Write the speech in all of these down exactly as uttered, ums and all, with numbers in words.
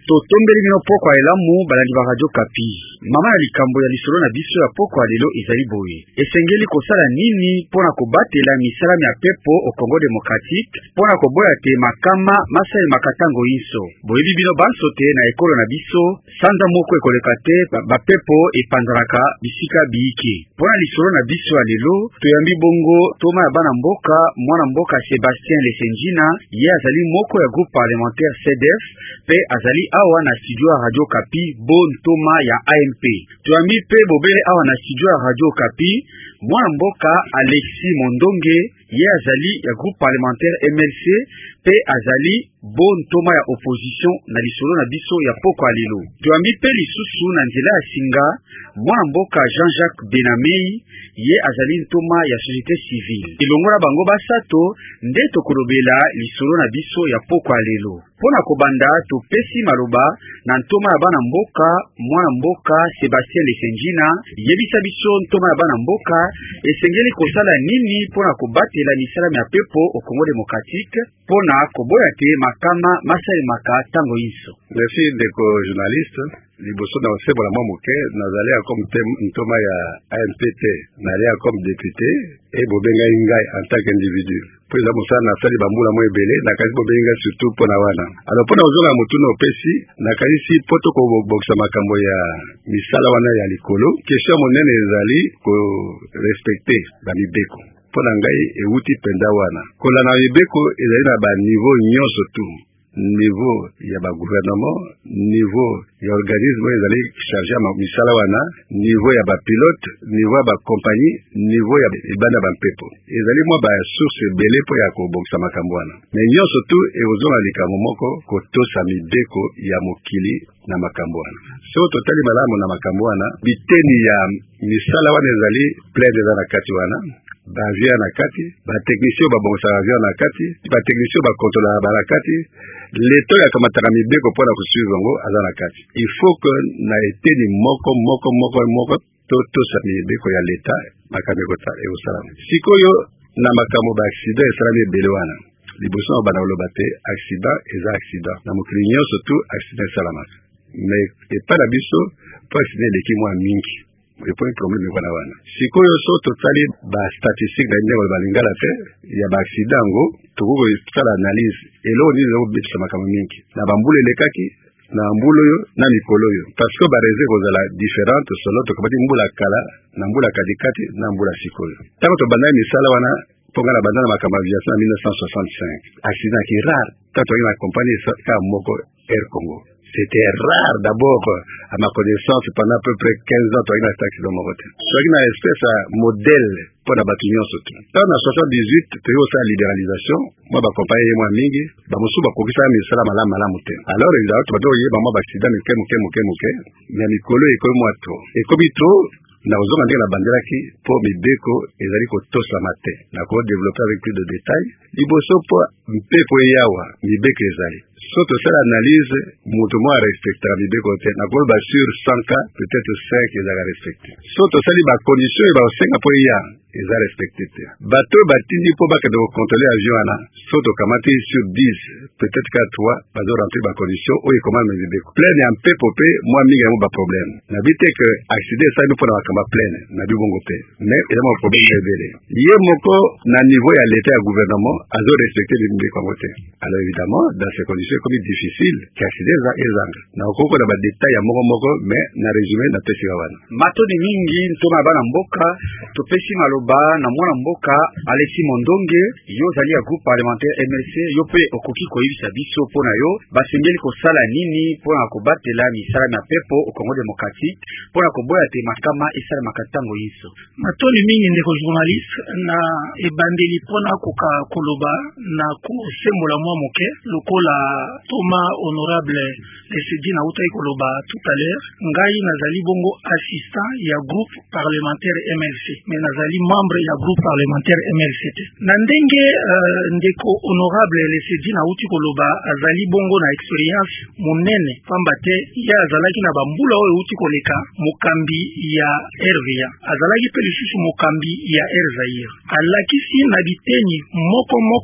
totombeli bino poko ya elamu balandi ba radio Kapi. Mama ya likambo ya lisolo na biso ya poko ya lelo ezali boye. Esengeli kosala nini pona kobatela misala ya pepo au Congo démocratique pona koboya te makama masai makatango inso. Boyebi bino banso te na ekolo na biso sanza moko ekoleka te ba pepo epanzanaka bisika biiki. Pona lisolo na biso ya lelo toyambi bongo toma ya bana mboka mwana mboka Sébastien Lesenjina ye azali moko ya groupe parlementaire C D F pe azali awa na studio ya radio Kapi bon toma ya A M P. Tuambi pe bobele awa na studio ya radio Kapi mwana mboka Alexis Mondonge ye azali ya groupe parlementaire M L C pe azali bon toma ya opposition na lisolo na biso ya poko alelo. Tuambi pe lisusu na nzela ya singa mwana mboka Jean-Jacques Benamei ye azali ntoma ya société civile. Ilongola bango basato nde tokolobela lisolo na biso ya poko alelo. Pona kobanda topesi maloba na ntoma ya bana mboka mwana mboka Sébastien Lesenjina yebisa biso ntoma ya bana mboka esengeli kosala nini pona kobatela misala ya pepo au Congo démocratique pona koboya te makama masai maka tango inso. Merci ndeko journaliste. Liboso na osebola mwa moke nazali comme ntoma ya A M P T nali comme député et bobenga ngai en tant qu'individu po eza mosala nasali bambula mo ebele nakasi bobenga surtout mpona wana. Alors mpona ozonga motuna opesi nakanisi po tokobokisa makambo ya misala wana ya likolo question monene ezali korespecte bamibeko mpona ngai euti mpenza wana kolanda mibeko ezali na baniveau nyonso tu niveau ya ba gouvernement, niveau ya organisme ezali chargé ma misala wana, niveau ya ba pilote, niveau ya ba compagnie, niveau ya bana ba mpepo. Ezali mwa ba source belé po ya ko bokisa makambo wana. Mais nyonso tu e ozona likambo moko ko tosa mibeko ya mokili na makambo wana. So totali malamu na makambo wana, biteni ya misala wana ezali plein de na kati wana. Ba avion na kati, ba technicien ba bongisa avion na kati, ba technicien ba contrôler ba na kati, l'état ya kamataka mibeko pona ko suivre ngo aza na kati. Il faut que na eteni moko moko moko moko to to sa mibeko ya l'état makameko ta e osala. Sikoyo na makambo ba accident esala ebele wana. Liboso ba na lobate accident eza accident. Na mokrinyo surtout accident salama. Mais et pas la biso, pas accident de kimwa mingi. Le point problème wana wana sikoyo so totali ba statistique da ndeko balingala te ya ba accident ngo tuko tsala analyse elo ni zo bitsa makama mingi na bambule lekaki na mbulo yo na mikolo yo parce que ba raison ko zala différente selon to kabati mbula kala na mbula kadikati na mbula sikoyo tanto to banda misala wana ponga na banda makama aviation en mille neuf cent soixante-cinq accident qui rare tanto ina compagnie ka moko Air Congo. C'était rare d'abord, à ma connaissance, pendant à peu près quinze ans, tu as une taxi dans mon côté. Tu as une espèce de modèle pour la bâtiment surtout. Dans la soixante-dix-huit, tu as aussi la libéralisation. Moi, ma compagnie, moi, mingi, bah, moi, souvent, pour que ça, mais ça, la malade, malade, mouté. Alors, évidemment, tu vas dire, bah, moi, accident, mais qu'est-ce que, qu'est-ce que, mais mi colo, et comme moi, trop. Et comme il trop, na ozonga ndenge na bandela ki po mibeko ezali ko tosa mate na ko développer avec plus de détails liboso po mpepo yawa mibeko ezali so to sala analyse mutu mo respecter mibeko te na ko ba sur cent cas peut-être cinq ezali respecté so to sali ba condition ba cinq po ya ezali respecté te bato batindi po ba ka contrôler avion ana so to kamati sur dix peut-être que trois ba zo remplir ba condition o comment mibeko plein ya mpepo pe moi mingi mo ba problème na bite que accident ça nous pour na pleine na bibongo te mais il y a un problème révélé yé moko na niveau ya l'état ya gouvernement azo respecter les mbeko ngote alors évidemment dans ces conditions comme difficile qu'accident za ezanga na okoko na ba détail ya moko moko mais na résumé na pesi wana matoni mingi ntoma bana mboka to pesi maloba na mwana mboka Alexis Mondonge yo zali ya groupe parlementaire M L C yo pe okoki koyibisa biso pona yo basengeli kosala nini pona kobatela misala na pepo au Congo démocratique pona koboya te makama isala makatango yiso matoni mingi ndeko journaliste na ebandeli pona koka koloba na kosembola mwa moke lokola Toma honorable Lesedina utai koloba tout à l'heure ngai nazali bongo assistant ya groupe parlementaire M L C mais nazali membre ya groupe parlementaire M L C te na ndenge uh, ndeko honorable Lesedina uti koloba azali bongo na expérience monene pamba te ya azalaki na bambula oyo uti koleka mokambi ya R V A azalaki pe lisusu mokambi ya R Zaire alakisi na biteni moko moko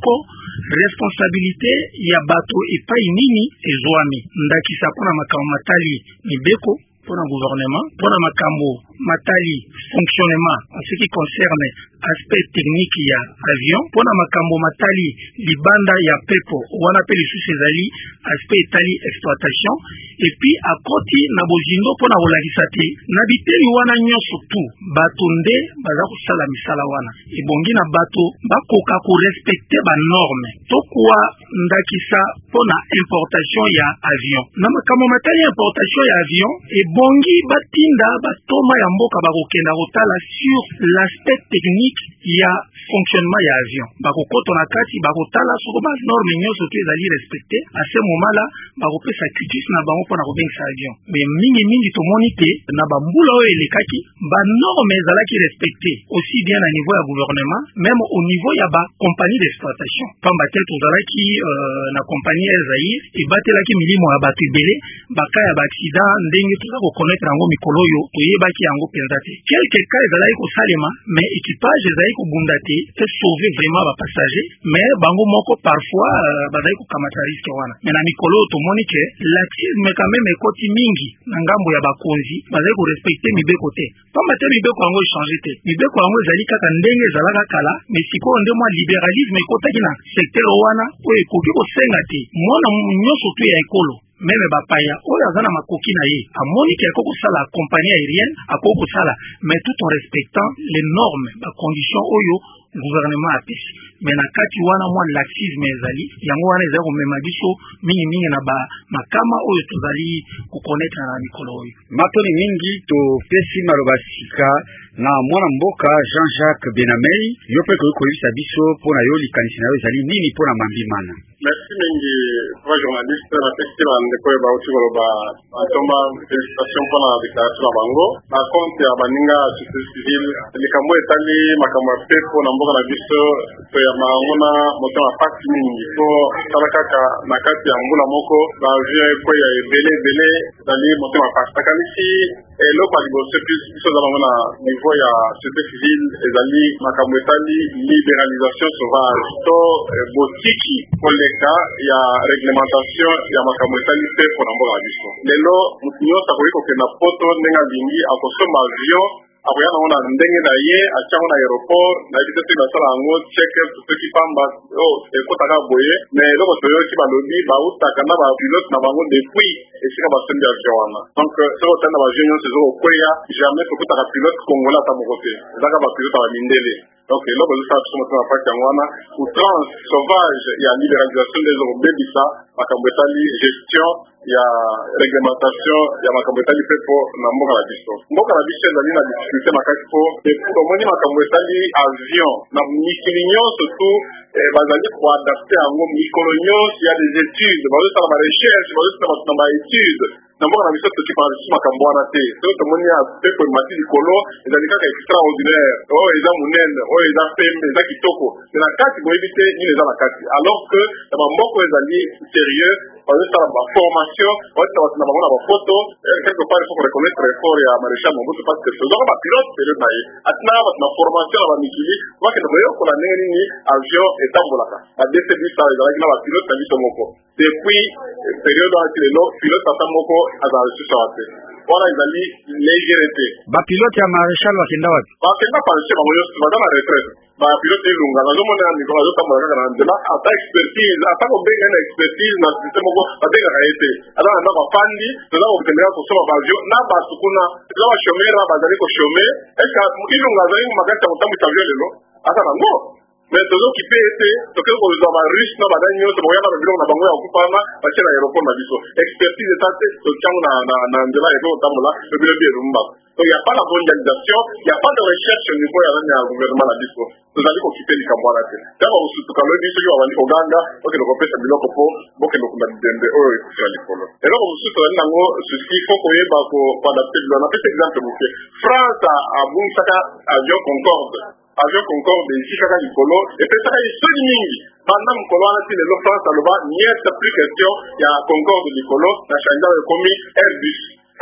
responsabilité ya bato epai nini ezwami ndakisa mpona makambo matali mibeko mpona gouvernement mpona makambo matali fonctionnement en ce qui concerne aspect technique ya avion mpona makambo matali libanda ya pepo wana pe lisusu ezali aspect etali exploitation et puis akoti na bozindo mpona kolakisa te na biteli wana nyonso tu bato nde baza kosala misala wana ebongi na bato bakoka korespecte banorme tokuwa ndakisa mpona importation ya avion na makambo matali ya importation ya avion ebongi batinda batoma ya mboka bakokenda kotala sur l'aspect technique ya fonctionnement ya avion bakokota na kati bakotala soko ba norme nyonso to ezali respecté à ce moment là bakopesa cutis na bango mpona kobengisa avion mais mingi mingi tomoni te na bambula oyo elekaki banorme ezalaki respecté aussi bien na niveau ya gouvernement même au niveau ya bacompagnie d'exploitation pamba te tozalaki euh, na compagnie Air Zaïre ebatelaki milimo ya bato ebele baka ya baaccident ndenge toza kokonaître yango mikolo oyo toyebaki yango mpenza te quelque cas ezalaki kosalema mais équipage ezalaki kobunda te te sauver vraiment ba passager mais bango moko parfois euh, bazali kokamata risque wana mais na mikolo tomoni ke laxisme quand même ekoti mingi na ngambo ya bakonzi bazali ko respecter mibeko te pamba te mibeko yango echange te mibeko yango ezali kaka ndenge ezalaka kala mais sikoyo nde mwa libéralisme ekotaki na secteur wana oyo ekoki kosenga te mwana nyonso tu ya ekolo meme bapaya oyo aza na makoki na ye amoni ke akoki kosala compagnie aérienne akoki kosala mais tout en respectant les normes bacondition oyo gouvernement apesi mais na kati wana mwa laxisme ezali yango wana ezali komema biso mingimingi na ba makama oyo tozali kokonetre na mikolo oyo matoni mingi topesi maloba sika na mwana mboka Jean-Jacques Benamei yo pe koyi koyebisa biso mpona yo likanisi na yo ezali nini mpona mambimana. Merci mingi kwa journaliste na pesi ba ndeko ya bauti koloba atoma félicitation mpona déclaration na bango na compte ya baninga société civile likambo etali makambo ya pepo na mboka na biso to ya mangona motema pasi mingi po tala kaka na kati ya mbula moko ba vie ko ya ebele ebele ezali motema pasi takanisi eloko ya liboso biso ezalanga na niveau ya société civile ezali makambo etali libéralisation sauvage to botiki koleka ya réglementation ya makambo etali pepo na mboka na biso lelo mutu nyonso akoki kokenda poto ndenge alingi akosomba avion akoya nango na ndenge na ye atiango na aéroport nayebi te soki basala yango cheke soki pamba ekotaka boye mais eloko toyoki balobi bautaka na bapilote na bango depuis esika basombi avion wana donc soki otali na bavion nyonso ezokokweya jamais tokutaka pilote congolais ata moko te ezaka bapilote ya bamindele donc eloko ezosala biso motema paki yango wana outrance sauvage ya libéralisation nde ezokobebisa makambo etali gestion ya réglementation ya makambo etali pepo na mboka na biso mboka na biso ezali na difficulté makasi po tomoni makambo etali avion na mikili nyonso tu bazali koadapte yango mikolo nyonso ya des études bazosala barecherche bazosala na baétude na mboka na biso toki parisi makambo wana te soki tomoni ya pepo emati likolo ezali kaka extraordinaire oyo eza monene oyo eza pembe eza kitoko me na kati boyebi te nini eza na kati alors que na bamboko ezali sérieux bazosala baformation bazosala bato na bango na bafoto quelque part il faut reconnaître effort ya maréchal Mobutu parce que tozwaka bapilote période na ye atina bato na formation na bamikili bakende koyokola ndenge nini avion etambolaka na D C bisa ezalaki na bapilote na biso moko depuis période wana ti lelo pilote ata moko azala lisusu awa te wana ezali légèreté bapilote ya maréchal bakenda wapi bakenda pension bango nyonso baza na retraite bapilote elunga nazomona na mikolo azotambola kaka na nzela ata expertise ata kobenga na expertise na système moko babengaka ye te aza na ndako afandi toza kokendeka kosoma baavion na bato kuna eza bashomere bazali koshome eske ilunga azali makasi ya kotambwisa avion lelo aza nango mais tozokipe ete tokoki kozwa bariche na badani nyonso boyaka na biloko na bango ya kokupana batie na aéroport na biso expertise eta te totiango na nzela epe kotambola ebilobi elumba donc ya pas la mondialisation ya pas de recherche au niveau ya nani ya gouvernement na biso tozali kokipe likambo wana te ntango mosusu kalobi soki babandi koganga okende kopesa biloko po bokende okunda bidembe oyo ekufi ya likolo eloko mosusu tozali nango susi fo koyeba koadapte biloko napesa exemple moke france abungisaka avion concorde avion concorde esikaka likolo epesaka esoni mingi banda mokolo wana ti lelo france aloba niete plus question ya concorde likolo na changeau ekomi airbus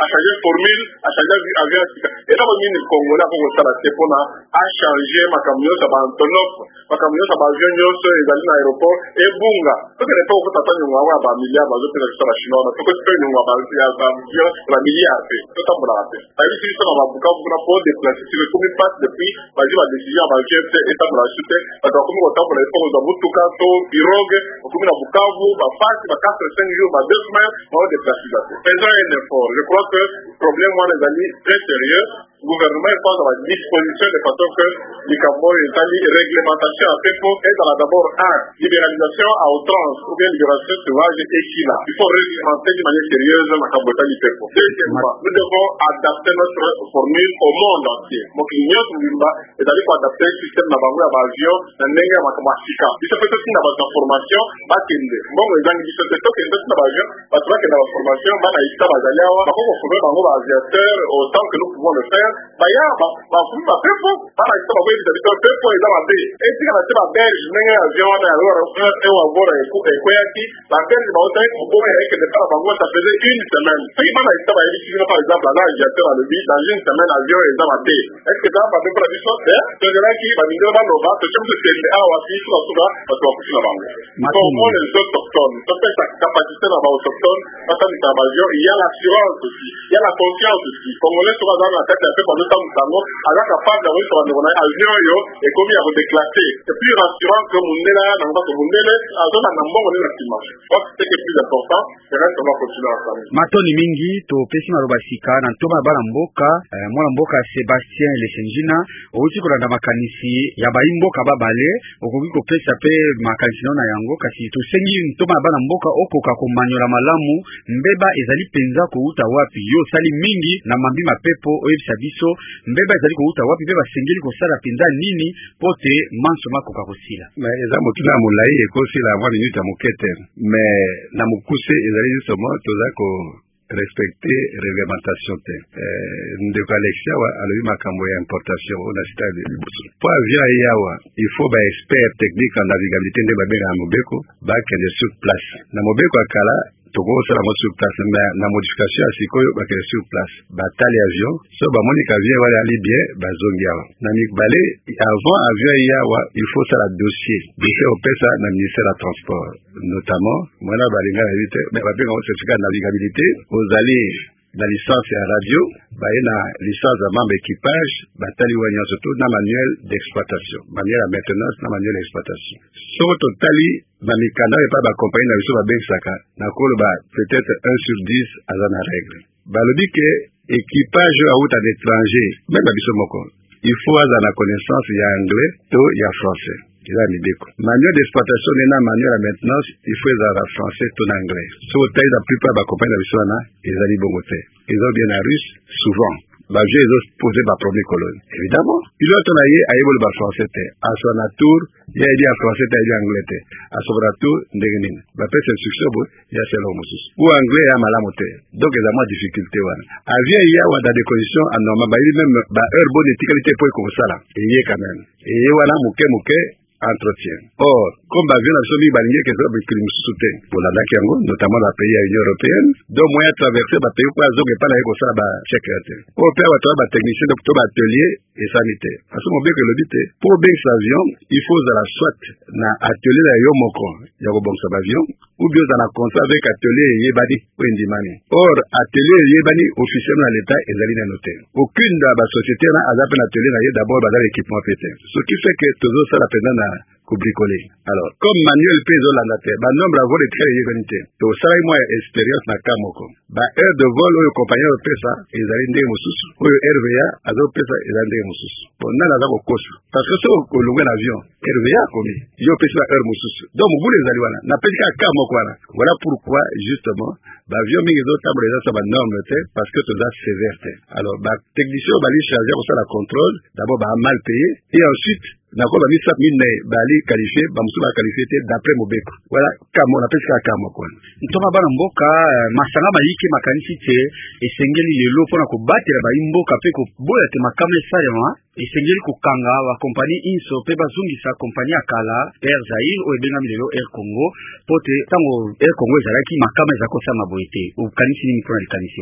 à changer formule, à changer avion. Et là, on dit les Congolais pour ça la tépona a changé ma camion ça va en tonop, ma camion ça va avion nyoso et d'aller à l'aéroport et bunga. Parce que les pauvres quand attendent on va avoir milliards, on va faire ça la chinoise, parce que c'est nous on va faire avion la milliard fait. Tout ça pour la faire. Ça veut dire que ça va beaucoup pour la pour déplacer. Si le commis passe depuis, va dire la décision va faire et ça pour la chute. Parce que comme autant pour les pauvres dans tout cas to pirogue, comme la Bukavu, va face, va quatre cinq jours, va deux semaines, on va déplacer. Faisons un effort. Je crois que le problème moi les amis très sérieux. Le gouvernement est pas dans la disposition de façon que les Cameroun est allé réglementation à fait pour être d'abord un, libéralisation à outrance ou bien libération sauvage et Chine. Il faut réglementer d'une manière sérieuse la Cambodge du peuple. Deuxièmement, nous devons adapter notre formule au monde entier. Donc l'union de l'Imba est d'aller pour adapter le système d'abord à l'avion, d'un nenga à Makamafika. Il se fait aussi dans la formation, Bakinde. Bon, les gens qui se fait que nous sommes avion, parce que dans la formation, Banaïsta, Bazaliawa, par contre, on peut dans nos aviateurs autant que nous pouvons le faire. Baya ba ba fu ba pepo para ita ba wezi da pepo ida ba be e tika na tiba belge nenga avion na alors e wa bora e ku e kwati la belge ba ota ko bo e que de para ba ngota faisait une semaine si ba na ita ba yi kina par exemple là j'ai fait le but dans une semaine avion et da ba be est-ce que ça va be pour la mission eh to de là qui ba ni ba no ba to chum de tende a wa fi sur sur parce que ku na ba pour moi les autochtones ça fait sa capacité na ba autochtone parce que dans avion il y a l'assurance aussi il y a la confiance aussi congolais sur dans la tête un peu pendant Mutango, alors capable d'avoir sur un avion yo et comme il a déclassé. C'est plus rassurant que Mundela, dans le Mundela, à zone à Nambo, on est la dimanche. Je crois que c'est le plus important. Le reste, on va continuer ensemble. Matoni mingi to pesi marobasika na ntoma bala mboka eh, mwana mboka Sébastien Lesenjina outi kolanda makanisi ya baimboka babale okoki kopesa pe makanisi na yango kasi tosengi ntoma bala mboka okoka komanyola malamu mbeba ezali penza kouta wapi yo sali mingi na mambi mapepo oyebisa biso mbeba ezali kouta wapi pe basengeli kosala penza nini pote manso makoka kosila mais eza motuna molai ekosila mwa minute ya mokete mais na mokuse ezali justement toza ko respecter réglementation te euh ndeko Alexia wa alobi makambo ya importation ona stade po avion yawa il faut ba expert technique en navigabilité nde babenga na mobeko ba kende sur place na mobeko akala toko sala mo sur place na, na modification ya sikoyo ba kende sur place batali avion so ba monika avion wala ali bien bazongi yawa na mikbale avant avion yawa il faut ça la dossier dossier au pesa na ministère de transport notamment mwana balinga na vite mais ba benga certificat de navigabilité aux allées la licence à radio baye na licence à membre équipage batali wanya surtout na manuel d'exploitation manuel à maintenance na manuel d'exploitation so totali na mikanda et pas ba compagnie na biso ba bensaka na kolo ba peut-être un sur dix à la règle balobi que équipage à route à l'étranger même ba biso moko il faut avoir la connaissance ya anglais to ya français. Il a mis manuel d'exploitation et manuel à maintenance, il faut avoir français tout en anglais. Sur le la plupart des compagnies de ils ont bon côté. Ils ont bien en russe, souvent. Bah, j'ai posé ma première colonne. Évidemment. Il a tourné à y le français. À son tour, il y a dit en français, il y a dit en anglais. À son tour, il bah, peut c'est succès, il y a celle ou anglais et à malamoté. Donc, il y a moins de difficultés. Avion, il y a des conditions anormales. Bah, il même, bah, heure bonne étiquette pour comme ça là. Il y a quand même. Et il y a mouké mouké. Entretien. Or, comme l'avion a soumis baligné que ça veut soutien pour la Dakiango, notamment la pays à l'Union européenne, donc moyen traverser la pays pour la zone et pas la écosse à la sécurité. Pour faire votre technicien de atelier et sanitaire. Parce que mon bien que le but est, pour bien cet avion, il faut à la soit na atelier la yomoko, il y a bon cet avion, ou bien dans la contrat avec atelier yebani ou indimani. Or, atelier yebani officiellement à l'État et d'aller noter. Aucune de la société n'a à atelier d'abord dans l'équipement pété. Ce qui fait que toujours ça la peine bricoler. Alors, comme Manuel Pezo la terre, bah nombre à vol est très événementiel. Donc, ça moi expérience na kamoko. Bah heure de vol ou compagnie de pesa, ils allaient ndé moussous. Ou R V A, azo pesa, ils allaient ndé moussous. Bon, n'a la zabo kosu. Parce que ça, au loin l'avion, R V A comme yo pesa heure moussous. Donc, vous les allez voilà. N'a pas dit qu'à kamoko voilà. Voilà pourquoi justement, bah avion mais les autres tables les ça va norme parce que tout ça sévère. Alors, bah technicien va aller charger pour ça la contrôle. D'abord, bah mal payé et ensuite nako ba misa mine bali qualifié ba musu ba qualifié d'après mobeko voilà kamo na pesa kamo kwa ntoma bana mboka masanga mayike makanisi te esengeli lelo pona ko batela ba imboka pe ko boya te makamle salema esengeli ko kanga ba compagnie inso pe bazungisa compagnie akala Air Zaïre o ebenga milelo Air Congo pote tango Air Congo ezalaki makamle za kosa maboite o kanisi ni mikona likanisi wana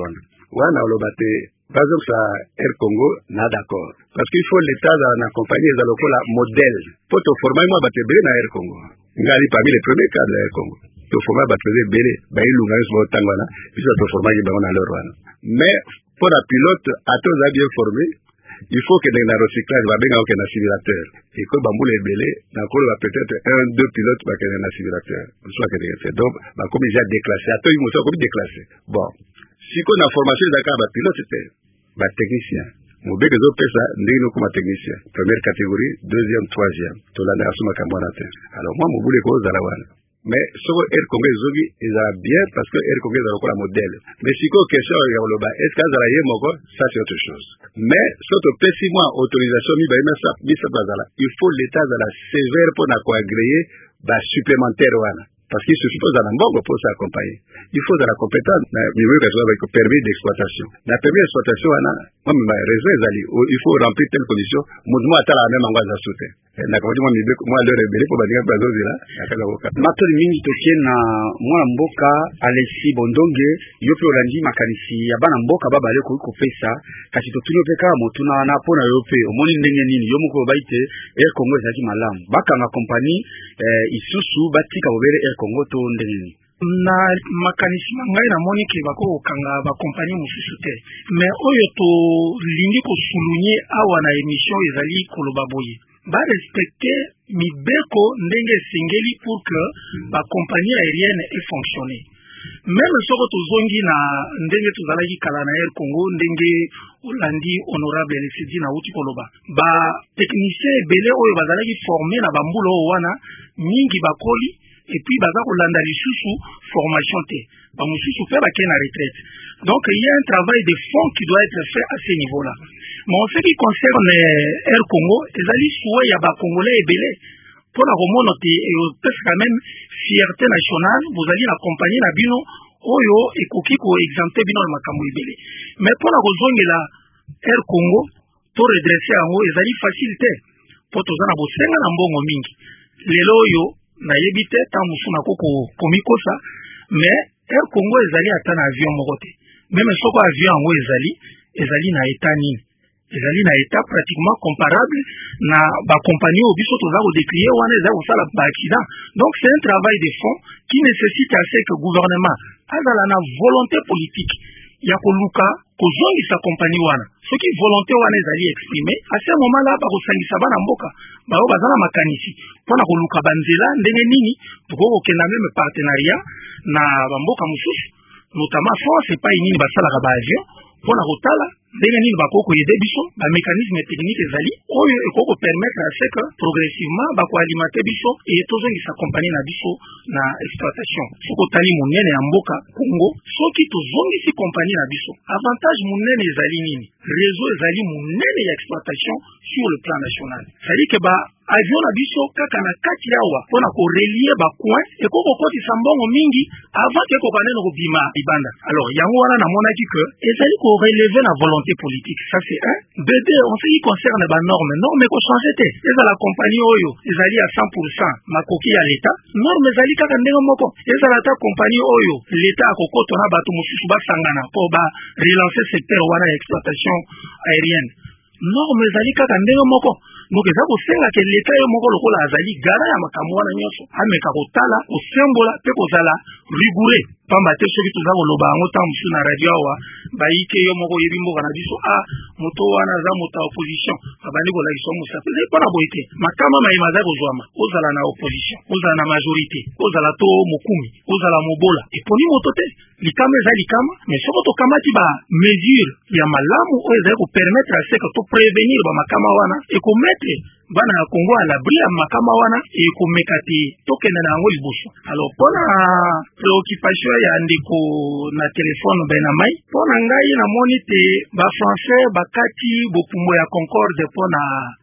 wana olobate par exemple ça Air Congo na d'accord parce qu'il faut l'état na compagnie za lokola modèle pour te former moi bate bele na Air Congo ngali parmi les premiers cadres de Air Congo te former bate bele ba ilunga so tangwana biso te former ba na leur wana mais pour la pilote ato za bien formé il faut que dans le recyclage va bien aucun simulateur et que bamboule belé na ko va peut-être un deux pilotes va que dans simulateur soit que c'est donc ba comme déjà déclassé ato il moto comme déclassé bon si qu'on a formation d'accord ba pilote c'était ba technicien mo beke zo pesa ndino comme technicien première catégorie deuxième troisième to la na suma kamwanate alors moi mo boule ko za la wana mais ce que Air Congo zogi ils a bien parce que Air Congo est encore la modèle mais si quoi question il y a le bas est-ce que ça y est moko ça c'est autre chose mais surtout pesi moi autorisation mi ba ça mi ça bazala il faut l'état de la sévère pour na ko agréer ba supplémentaire wana parce qu'il se suppose à l'ambongo pour s'accompagner il faut de la compétence na mieux que ça avec permis d'exploitation la permis d'exploitation wana moi ma raison ezali il faut remplir telle condition mouvement atala même angwa za soute na kwa moi mibe moi le rebelle pour badia bazo zila akala ko matoli mingi tokie na mwana mboka Alexis Bondonge yope olandi makanisi ya bana mboka babale ko kopesa kasi totuni pe ka motuna na pona yope omoni ndenge nini yo moko baite Air Congo ezaki malamu bakanga compagnie eh, isusu batika bobere Air Congo to ndenge nini na makanisi mangai na moni ke bako kanga ba compagnie mususu te mais oyo to lingi ko souligner awa na émission ezali koloba boye ba respecter mibeko ndenge singeli pour que ba compagnie aérienne ait fonctionné même soko to zongi na ndenge to zalaki kala na Air Congo ndenge olandi honorable Lesedi na uti koloba ba technicien belé oyo bazalaki formé na bambulo wana mingi bakoli et puis baza kolanda lisusu formation te ba mususu pe ba kena retraite donc il y a un travail de fond qui doit être fait à ce niveau là mais en ce qui concerne Air Congo ezali souhait ya ba congolais ebele pour la remonte et peut-être quand même fierté nationale vous allez l'accompagner na bino oyo ekoki ko exempter bino na makambo ebele mais pour la kozongela Air Congo to redresser yango ezali facilité pour tozana bosenga na mbongo mingi lelo oyo na yebite ta musuna koko komikosa mais Air Congo ezali ata na avion moko te même soko avion yango ezali ezali na état nini ezali na état pratiquement comparable na ba compagnie au biso toza ko décrier wana eza ko sala ba accident donc c'est un travail de fond qui nécessite assez que gouvernement azala na volonté politique ya koluka kozongisa compagnie wana soki volonté wana ezali exprimé à ce moment là ba kosangisa bana mboka bao bazala makanisi pona koluka banzela ndenge nini toko kenda même partenariat na bamboka mususu notamment France pas nini basala ka ba avion pona kotala ndenge nini bakoko yede biso ba mécanisme technique ezali oyo ekoko permettre à ce que progressivement bako alimenter biso et tozongisa compagnie na biso na exploitation soko tali monene ya mboka Congo soki tozongisi compagnie na biso avantage monene ezali nini réseau ezali monene ya exploitation sur le plan national c'est que ba avion na biso kaka na kati yawa pona ko relier ba coin ekoko kotisa mbongo mingi avant que ko kaneno ko bima ibanda alors yango wana na monaki que ezali ko relever na volonté politique ça c'est un B D on ce qui concerne ba norme norme ko changer te eza la compagnie oyo ezali à cent pour cent makoki ya l'état norme ezali kaka ndenge moko eza la ta compagnie oyo l'état akokoto na bato mususu basangana po ba relancer secteur wana ya exploitation aérienne norme ezali kaka ndenge moko donc eza kosenga ke leta yo moko lokola azali gara ya makambo wana nyonso ameka kotala kosembola pe kozala rigoureux pamba te soki toza koloba yango ntango mosusu na radio awa bayike yo moko oyebi mboka na biso a moto wana aza moto ya opposition babandi kolakisa mosape ezali mpona boye te makama mayema azali kozwama ozala na opposition ozala na majorité ozala to mokumi ozala mobola eponi moto te likama eza likama mais soko tokamati ba mesure ya malamu oyo ezali kopermettre ase ke toprevenir bamakama wana ekometre bana ya Congo à l'abri ya makama wana ekomeka te tokende na yango liboso alors mpona préoccupation ya ndeko na telefone bena mai mpona ngai namoni te ba français bakati bopumo ya Concorde mpona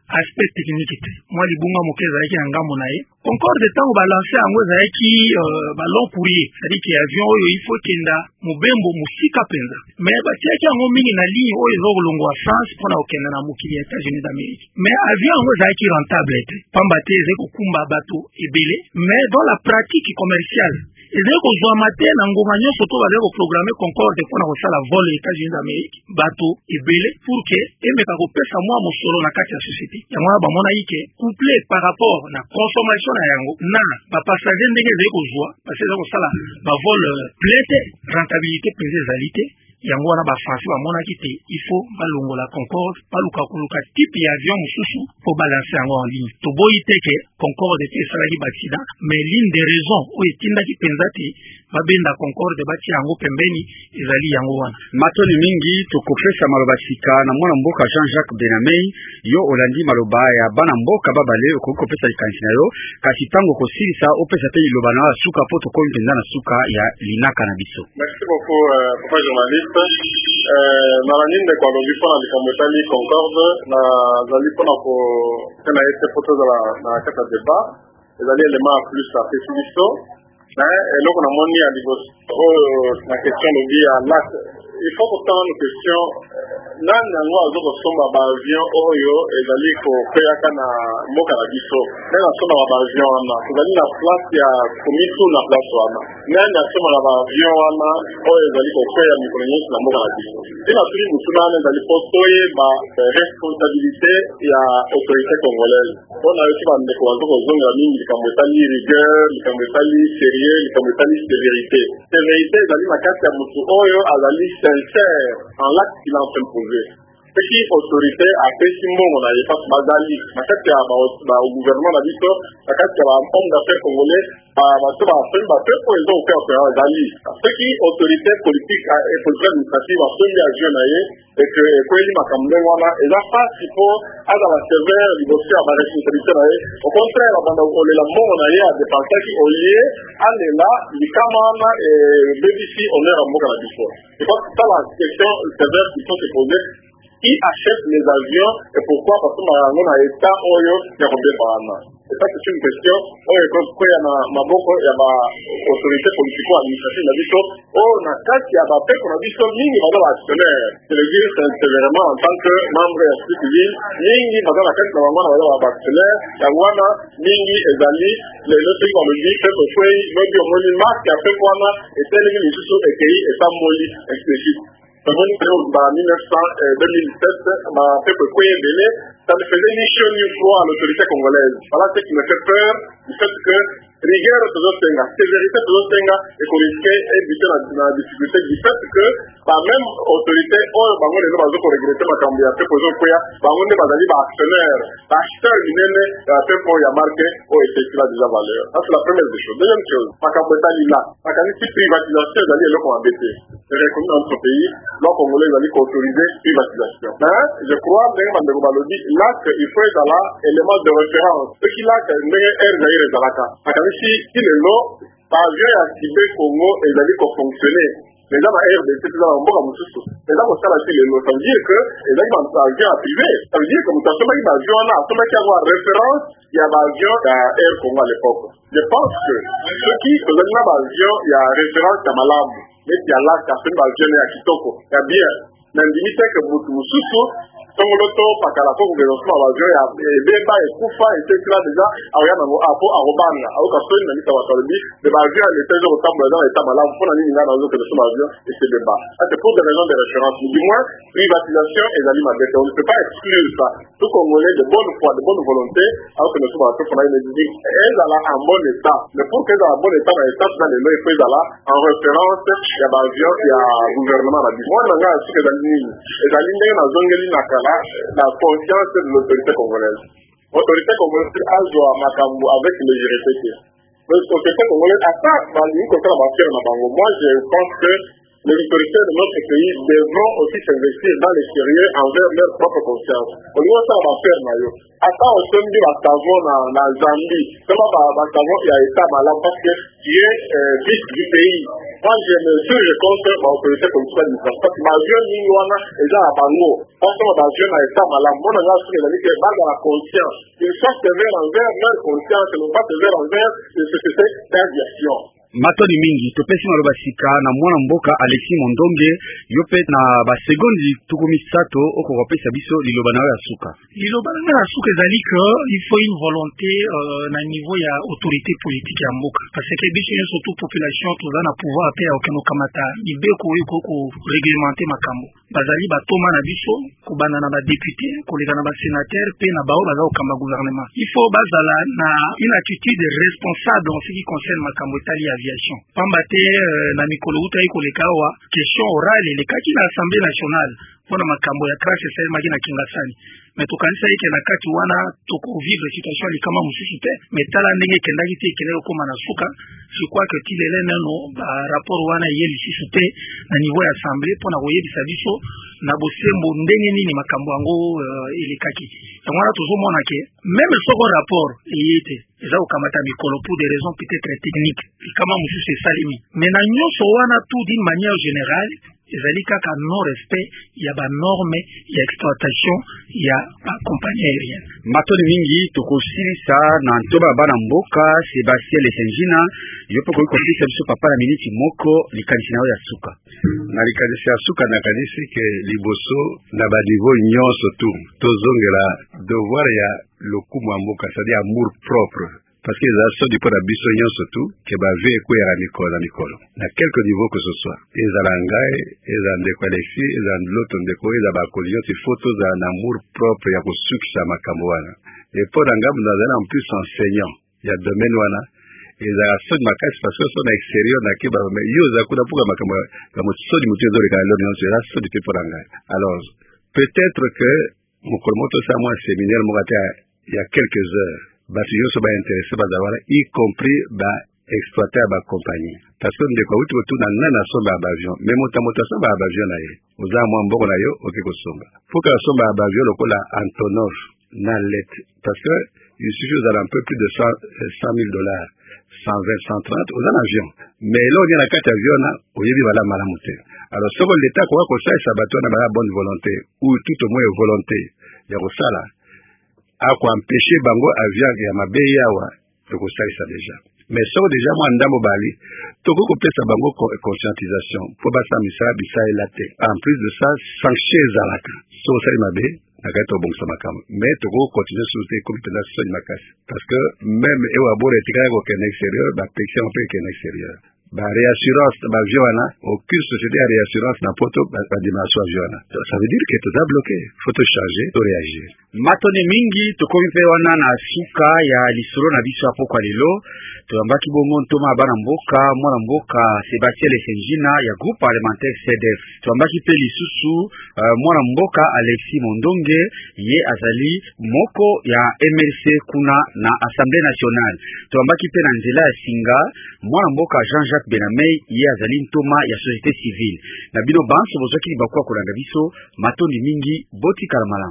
aspect technique te moi libunga mokeza yaki na ngambo na ye Concorde tango balancer yango ezalaki euh, ballon courrier c'est-à-dire que avion oyo il faut kenda mobembo musika penza mais batiaki yango mingi na ligne oyo ezokolongwa France mpona kokenda na mokili ya États-Unis d'Amérique mais avion yango ezalaki rentable te pamba te ezali kokumba bato ebele mais dans la pratique commerciale ezali kozwama te na ngoma nyonso to bazali koprogramme Concorde mpona kosala vol ya États-Unis d'Amérique bato ebele pour que emeka kopesa mwa mosolo na kati ya société yango wana bamonaki ke couple par rapport na consommation na yango na bapassager ndenge ezali kozwa parce ezali kosala bavol plein te rentabilité mpenza ezali te yango wana bafrançais bamonaki te il faut balongola Concorde baluka koluka type ya avion mosusu po balanse yango en ligne toboyi te ke Concorde te esalaki baaccident mais l'une des raisons oyo etindaki mpenza te babenda Concorde batia yango pembeni ezali yango wana matoni mingi tokopesa maloba sika na mwana mboka Jean-Jacques Benamei yo olandi maloba ya bana mboka babale okoki kopesa likanisi na yo kasi tango kosilisa opesa te liloba na suka po tokomi mpenza na suka ya linaka na biso. Merci beaucoup euh, papa journaliste euh, na la ninde kwa lobi pona likambo etali Concorde na zali pona ko tena ete poto za la na kata débat ezali élément plus à précision mais eloko na moni ya liboso na question lobi ya l'acte il faut pourtant une question nani yango azokosomba baavion oyo ezali kokweyaka na mboka na biso nani asomba baavion wana tozali na place ya komitu na place wana nani asomba na baavion wana oyo ezali kokweya mikolo nyonso na mboka na biso tina tuli mutu nani ezali po toyeba responsabilité ya autorité congolaise mpona yoki bandeko bazokozongela mingi likambo etali rigueur likambo etali sérieux likambo etali sévérité sévérité ezali na kati ya mutu oyo azali sincère en l'acte qu'il est en train de poser. Ce qui est autorité a fait si bon on a pas bazali. Ma tête ya ba au gouvernement na biso, la tête ya homme d'affaires congolais, ba ba to ba fait ba peu pour les autres faire bazali. Ce qui est autorité politique et politique administrative a fait bien jeune aye et que quoi il m'a camé wana et là pas si faut à la sévère du dossier à ma responsabilité aye. Au contraire la bande au la mort on aye à dépenser qui au lieu aller là, les camana et B B C on est en mot à la biso. Je pense que ça la question sévère qu'il faut se poser. Qui achète les avions et pourquoi? Parce que nous avons un état où il y a combien de parents. Et ça, c'est une question. Où il y a ma beaucoup, il y a ma autorité politico-administrative, il y a dit oh, on a quatre, il y a ma paix, on a dit ça, Mingi, madame l'actionnaire. C'est-à-dire, c'est vraiment en tant que membre de la société civile, Mingi, madame la caisse, la maman, madame l'actionnaire, il y a Wana, Mingi, Ezali, les autres pays, comme le dit, fait au fouet, il y a Moli, Marc, qui a fait Wana, et tel, les sous et pays, et ça, Moli, explicite. En mille neuf cents, deux mille sept, ma peuple Koye Bélé, ça me faisait ni chaud ni froid à l'autorité congolaise. Voilà ce qui me fait peur, du fait que rigueur toujours tenga, sévérité toujours tenga, et qu'on risquait d'éviter la difficulté du fait que la même autorité, oh, bah, on est là, on regrette ma cambia, peu pour eux, bah, on est basé par actionnaire, l'acheteur lui-même, la peu pour y a marqué, oh, et c'est là déjà valeur. Ça, c'est la première des choses. Deuxième chose, ma cambia là, ma cambia privatisation, elle est là qu'on a bêté. C'est reconnu dans notre pays, là, Congolais, ils allaient autoriser privatisation. Hein? Je crois, même, on a dit, là, il faut être là, élément de référence. Ce qui là, c'est une aire d'ailleurs, c'est là. Si, si le lot, par avion à Tibé, Congo, et ils allaient fonctionner. Mais là, ma R D C, c'est là, on va vous soucier. Mais là, on s'arrête le lot. Ça veut dire que, les gens qui ont un avion à privé, ça veut dire que nous avons un avion là, tout le monde qui a une référence, il y a un avion à Air Congo à l'époque. Je pense que, ceux qui, quand on a un avion, il y a référence à Malam, mais il y a là, qui a fait un avion à Kitoko. Il y a bien. Mais il dit que vous souciez, Tongoloto, Pakalako, gouvernement, avion, et Bemba, et Koufa, et c'est là déjà, à rien à Apo, à Robanga, à Okason, mais ça va faire le dit, les avions, les thèses au table dans l'état malade, pour la ligne dans l'autre de son avion, et c'est débat. C'est pour des raisons de référence. Du moins, privatisation et l'alimentation. On ne peut pas exclure ça. Tout Congolais de bonne foi, de bonne volonté, alors que nous sommes à tout pour la ligne, dit, elle a en bon état. Mais pour qu'elle ait en bon état, dans l'état, dans les lois, il faut là, en référence, il y a l'avion, il y a le gouvernement, la vie. Moi, on a ce que dans l'île. Et dans l'île, dans Zongeli, Nakala, la conscience de l'autorité congolaise. L'autorité congolaise a joué à Makambo avec les G R T T. L'autorité congolaise a ça, dans l'île, contre la matière Makambo. Moi, je pense que les autorités de notre pays devront aussi s'investir dans les sérieux envers leur propre conscience. Au niveau de ça, on va faire, Mayo. Attends, on se dit, la savon dans Zambie. Comment va la savon, il y a état malade parce que tu es fils du pays. moi je me suis contre l'autorité politique du parce que ma jeune ni wana eza na bango parce que ma jeune a été malade mon anga sur la que base à la conscience une sorte de verre en verre leur conscience non pas de verre en verre de société d'aviation. Matoni mingi topesi maloba sika na mwana mboka Alexis Mondonge yope na ba sekondi tukumi sato okopesa biso liloba nayo ya suka. Liloba na ya suka ezali que il faut une volonté euh, na niveau ya autorité politique ya mboka parce que biso surtout population toza na pouvoir pe okeno kamata libeko yoko ko réglementer makambo bazali batoma na biso kubana na ba député koleka na ba sénateur pe na bao baza okamba gouvernement il faut bazala na une attitude responsable en ce qui concerne makambo etali aviation pambate euh, na mikolo uta iko lekawa question orale lekaki na assemblée nationale pona makambo ya crash sel magina kingasani mais tokanisa yake na kati wana toko vivre situation li kama mususu te mais tala ndenge kendaki te kelelo koma na suka je crois que tilele nano ba rapport wana yeli sisute na niveau ya assemblée pona koyebisa biso na bosembo ndenge nini makambo yango uh, elekaki yango wana tozomona ke même soko rapport eyete eza kokamata mikolo pour des raisons peut-être techniques kama mususu esalemi mais na nyonso wana tout d'une manière générale ezali kaka non respect ya ba norme ya exploitation ya ba compagnie aérienne. Matoni mingi tokosilisa na ntoba bana mboka Sébastien Lesengina yopo ko kopisa biso papa la minute moko likanisi nayo ya suka. Na likanisi ya suka na kanisi ke liboso na ba niveau nyonso tu tozongela devoir ya lokumu ya mboka c'est-à-dire amour propre. Parce que les actions du port d'ambition surtout, qui va vivre quoi à Nicole, à Nicole. À quelque niveau que ce soit. Les alangaï, les andéqualexi, les andlotes, les andéquoïs, les abacolions, ces photos d'un amour propre, il y a un succès à Makamouana. Et pour l'angam, nous avons en plus enseignant. Il y a domaine wana. Et les actions de ma casse, parce que sont extérieurs, n'a qui va, mais il y a un coup d'appuie à Makamouana. Comme au sol du moteur de l'école, c'est la seule du pour l'angay. Alors, peut-être que, mon colmoto, ça, moi, séminaire, mon il y a quelques heures. Basi yoso ba intéressé ba zawala y compris ba exploiter ba compagnie parce que ndeko wuti ko na nana somba ba avion même motamoto somba ba avion na ye oza mwa mboko na yo okiko somba faut que somba ba avion lokola Antonov na let parce que il suffit d'un un peu plus de cent mille dollars cent vingt cent trente oza na avion mais là on est na kati avion na oyebi bala malamuté alors ce que l'état quoi ko ça bateau na ba bonne volonté ou tout au moins volonté ya ko sala a ko empêcher bango avion ya mabe yawa to ko ça déjà mais so déjà moi ndambo bali to ko pesa bango conscientisation pour ba sa misa bisa elate en plus de ça sanchez alaka so ça mabe na ka to bon sama kam mais to ko continuer sur ces compétences makas parce que même e wa bore tika ko ken extérieur ba pexe on peut ken extérieur ba réassurance ba viona aucune société a réassurance na poto ba dimension viona ça veut dire que tout a bloqué faut te changer to réagir matone mingi tokomi pe wana na suka ya lisolo na biso hapo kwa lelo toambaki bongo ntoma bana mboka mwana mboka Sébastien Lesengina ya groupe parlementaire C D F toambaki pe lisusu uh, mwana mboka Alexis Mondonge ye azali moko ya M L C kuna na Assemblée nationale toambaki pe na nzela ya singa mwana mboka Jean-Jacques Benamey ye azali ntoma ya société civile na bino banso bozaki bakwa kolanda biso matondi mingi boti kalamala